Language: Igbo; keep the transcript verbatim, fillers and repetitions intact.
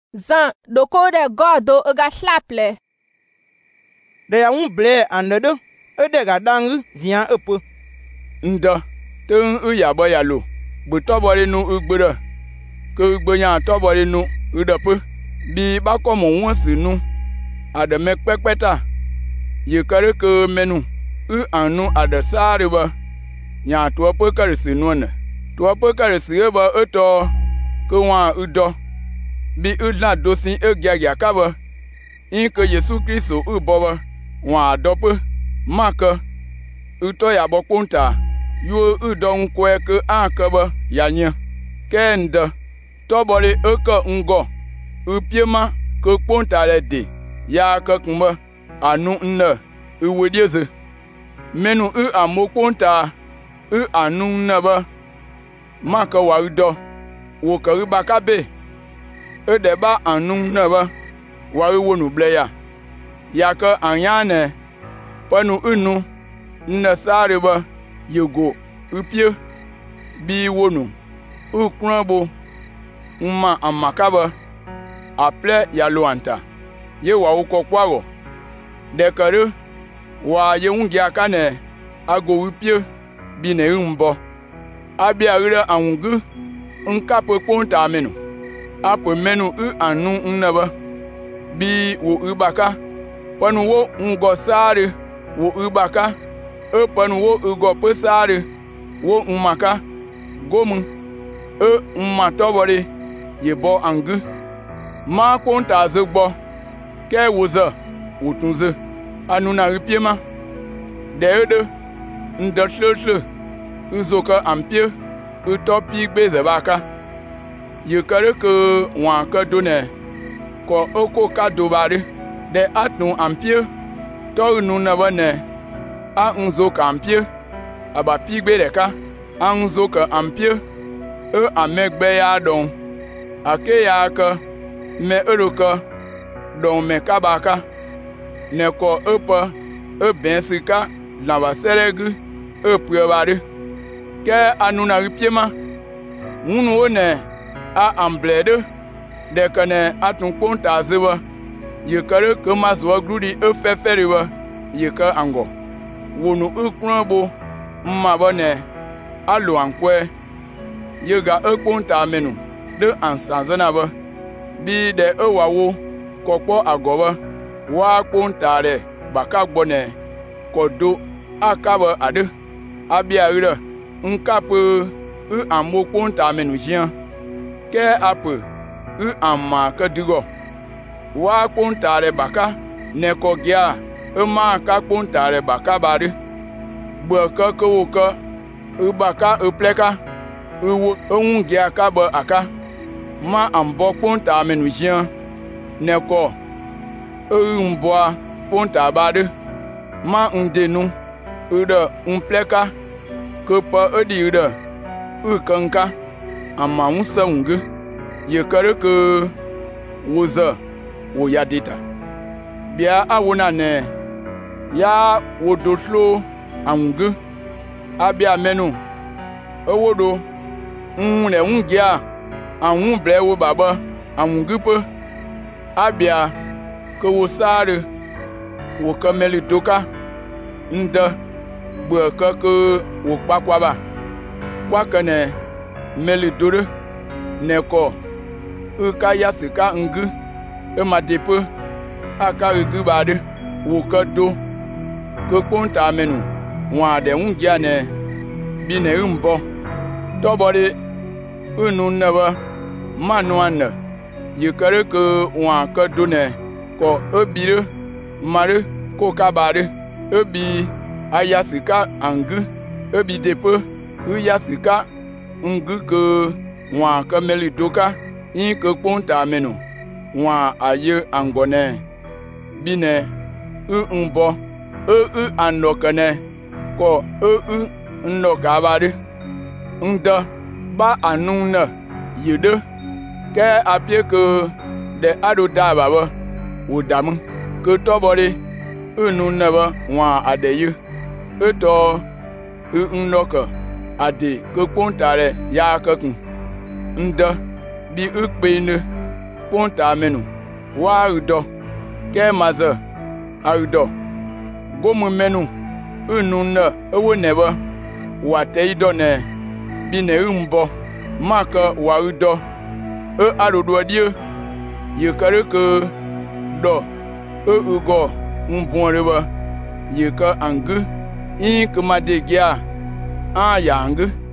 Zan doko de godo ega slaple. De ya un ble anedo ede ga dang zian epo. Nda te u ya bo ya lo. Bu tobore nu ugbere. Ke ugbo nya tobore nu udepe. Bi ba ko mo won si nu. Ade me pepeta. Ye kare ke menu. U anu ade sare ba. Nya to pe kare si nu ne. To pe kare si ba eto ke wa udo. Bi udla dosin e gya ka ba. In ke Yesu Kristo u bo ba. Wa adope maka uto ya bo kunta yo udo nkwe ke akaba ya nye kenda tobori eke ngo upiema ke kunta le de ya ka kuma anu nne uwedieze menu u amokunta u anu nne ba maka wa udo wo ka ubaka be edeba anu nne ba wa wonu ble ya yaka anyane panu unu nna sare ba yego upie bi wonu ukranbo umma amakaba aple ya loanta ye wa uko kwaro de kare wa ye ungi akane ago upie bi ne umbo abi agire anwugu nka pe ponta menu apo menu u anu nnaba bi wo ubaka panu wo ngo sare wo ubaka e panu wo ugo pesare wo umaka gomu e ummatobore yebo angu ma konta zugbo ke woza wotunze anuna ripiema deede ndotlotle uzoka ampie utopi gbeze baka yekare ke wa ka done ko oko ka dobare de atnu ampie to nu na bane a unzo ka ampie aba pigbe deka a unzo ka ampie e amegbe ya don ake ya ka me eroka don me kabaka ne ko epa e bensika la baseregu e puebare ke anuna ripiema unu one a amblede de kane atun ponta zewa yekare ke mazwa grudi e feferiwa yeka ango wonu ukranbo mmabone alu ankwe yega ekponta menu de ansanzana ba bi de ewawo kokpo agoba wa kponta re baka gbone kodo akaba ade abia ira nkape u amo kponta menu jian ke ape u amma kadigo wa kpontare baka neko gya ema ka kpontare baka bari gbaka kowoka ubaka upleka uwo ohun gya ka ba aka ma ambo kponta menujian neko umboa kponta bari ma ndenu uda umpleka kopa odi uda ukanka amma unsa ungu yekare ke woza wo ya data bia awona ne ya wodoflo angu abia menu owodo nne ngia anwu blewo baba angupe abia ko wo sare wo kameli doka nda gboka ko wo pakwaba kwakane meli dore neko uka yasika ngu ema depe aka ugu bade woka do ko ponta menu wa de ungia ne bi ne umbo tobore unu neba manu an yekare ko wa ka do ne ko obire mare ko kabare obi ayasika angu obi depe uyasika ngu ko wa ka meli doka in ko ponta menu wa aye angone bine u umbo e u anokane ko e u nnokabari nda ba anunna yede ke apie ko de ado daba ba wodamu ko tobori unu neba wa adeyu eto u nnoka ade ko pontare ya kakun nda bi ukpene ponta menu wa udo ke maza udo gomu menu unu na ewo neba wa te ido ne bi ne umbo maka wa udo e arodo die ye kare ke do e ugo umbon reba ye ka angu in kuma de gya a yang